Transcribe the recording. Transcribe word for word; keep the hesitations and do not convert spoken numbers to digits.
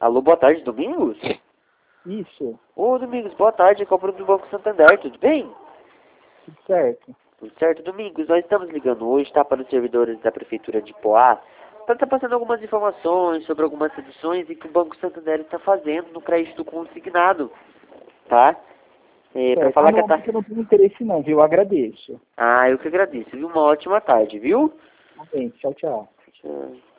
Alô, boa tarde, Domingos? Isso, Ô, Domingos, boa tarde, aqui é o Bruno do Banco Santander, tudo bem? tudo certo. Tudo certo, Domingos? Nós estamos ligando hoje, tá, para os servidores da Prefeitura de Poá, para estar passando algumas informações sobre algumas reduções e que o Banco Santander está fazendo no crédito consignado, tá? É, para Certo. falar que a Anualmente taxa... eu não tenho interesse não, viu? Eu agradeço. Ah, eu que agradeço, viu? Uma ótima tarde, viu? Tá bem, tchau, tchau. Tchau.